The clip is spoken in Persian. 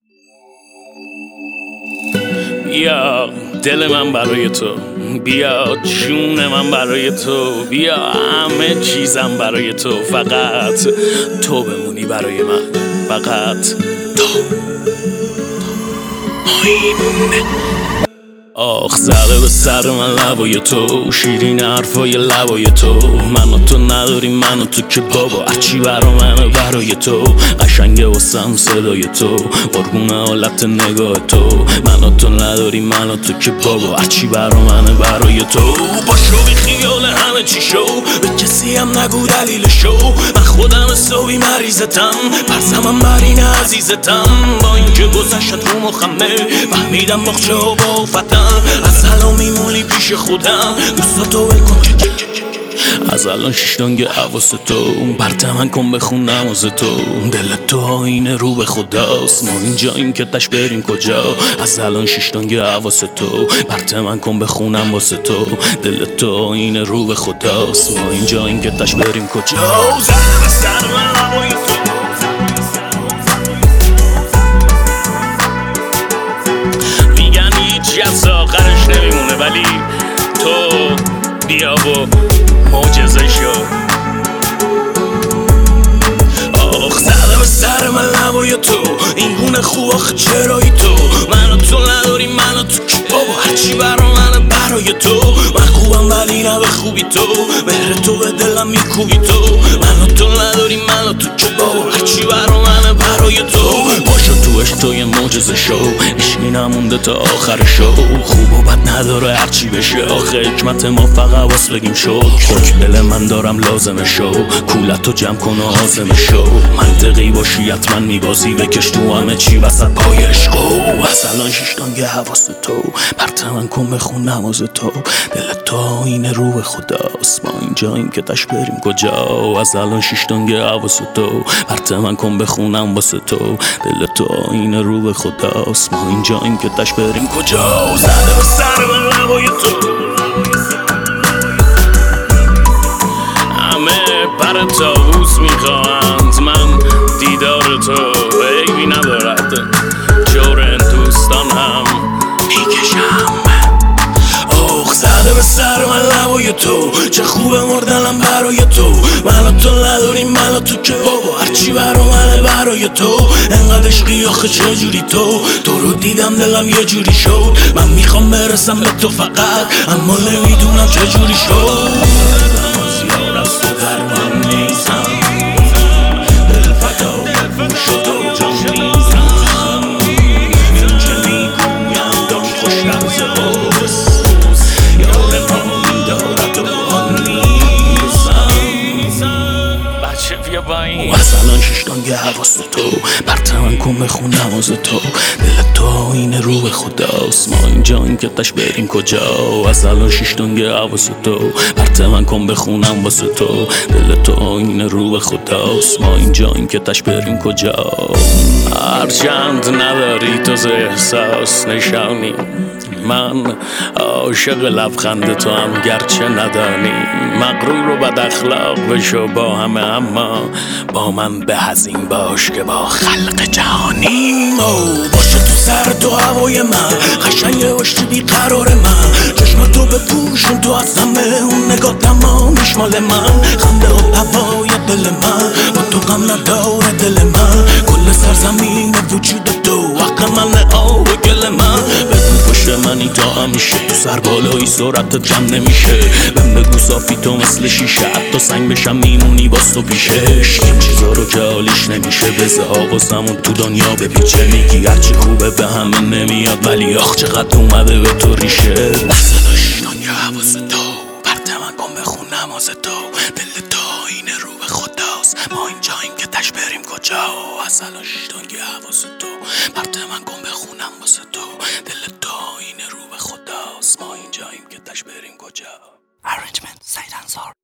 بیا دل من برای تو، بیا جون من برای تو، بیا همه چیزم برای تو، فقط تو بمونی برای من، فقط تو. آخ زده به سر من لبای تو، شیرین حرفای لبای تو. من و تو نداریم، من و تو که بابا هرچی برا منه برای تو. قشنگه واسم صدای تو، قربون حالت نگاه تو. من و تو نداریم، من و تو که بابا هرچی برا منه برای تو. باشو بی خیال همه چی شو، به کسی هم نگو دلیل شو. من خودم حسابی مریضتم، پرسمم بر این عزیزتم. با اینکه گذشت رو مخمه، فهمیدم مخچه و با فتم. از الان میمونی پیش خودم، دوستاتو ول کن از الان شیشتانگه حواس تو. برته من کن بخونم واسه تو، دل تو آینه رو به خداست. ما اینجاییم که تش بریم کجا؟ از الان شیشتانگه حواس تو، برته من کن بخونم واسه تو، دل تو آینه رو به خداست. ما اینجاییم که تش بریم کجا؟ زده به سر من لبای تو، میگن هیچی از آخرش نمیمونه، ولی تو بیا و معجزه شو. آخ زده به سر من لبای تو، این گونه خوب آخه چرایی تو. من و تو نداریم، من و تو که بابا هرچی برا منه برای تو. من خوبم ولی نه به خوبی تو، مهر تو به دلم میکوبی تو. من و تو نداریم، من و تو که بابا هرچی برا منه برای تو. باشو تو عشق تو یه معجزه شو، عشقی نمونده تا آخر شو. خوب و بد نداره هرچی بشه، آخه حکمت ما فقط واس بگیم شو. حکم دل من دارم لازمه شو، کولتو جمع کن و عازمه شو. منطقی باشی حتما میبازی، بکش تو همه چی وسط پای عشقو. از الان شیشتانگه حواس تو، برته من کن بخون نماز تو، دل تو آینه رو به خداست. ما اینجاییم که تش بریم کجا؟ از الان شیشتانگه حواس تو، برته من کن بخونم واسه تو، دل تو آینه رو به خداست. ما اینجاییم که تش بریم کجا؟ زده به سر من لبای تو، همه پر طاووس میخواهند، من دیدار تو عیبی ندارد، جور دوستان هم میکشم. آخ زده به سر من لبای تو، چه خوبه مردنم برای تو. من و تو نداریم، من و تو که بابا هرچی برا منه برای تو. انقدر عشقی آخه چجوری تو رو دیدم دلم یه جوری شد. من میخوام برسم به تو فقط، اما نمیدونم چجوری شد. زیاد از تو در من نیستم، دل فدا شد و جان میزم. این که میگویم دان خوش لحظه هاست، یار ما میدارد و آن نیستم. بچه بیا با این. از الان شیشتانگه حواس تو، برته من کن بخون نماز تو، دل تو آینه رو به خداست. ما اینجاییم که تش بریم کجا؟ از الان شیشتانگه حواس تو، برته من کن بخونم واسه تو، دل تو آینه رو به خداست. ما اینجاییم که تش بریم کجا؟ هرچند نداری تو ز احساس نشانی، من عاشق لبخند تو هم گرچه ندانی. مغرور و بد اخلاق بشو با همه، اما با من به هزین باش که با خلق جهانی. باشه تو سر تو هوای من، قشنگ باشی بیقرار من. چشمتو بپوشون تو از همه، اون نگاه تمامیش مال من. خنده و هوای دل من، با تو غم نداره دل من. کل سرزمین وجود تو، حق من آب و گل من. بگو پشت منی تا همیشه، تو سر بالایی سرعتت جمع نمیشه. بهم بگو صافی تو مثل شیشه، حتی سنگ بشم میمونی باز تو پیشش. این چیزا رو که حالیش نمیشه، بزه حواسمون تو دنیا بپیچه. میگی هرچی خوبه به همه نمیاد، ولی آخ چقدر اومده به تو ریشه. دست داشتانگه حواس تو، برته من کن بخون نماز تو، دل تو آینه رو به خداست. ما اینجاییم که تش بریم کجا؟ از الان شیشتانگه حواس تو، برته من کن بخونم واسه تو، دل تو آینه رو به خداست. ما اینجاییم که تش بریم کجا؟ Arrangement سعید انصار.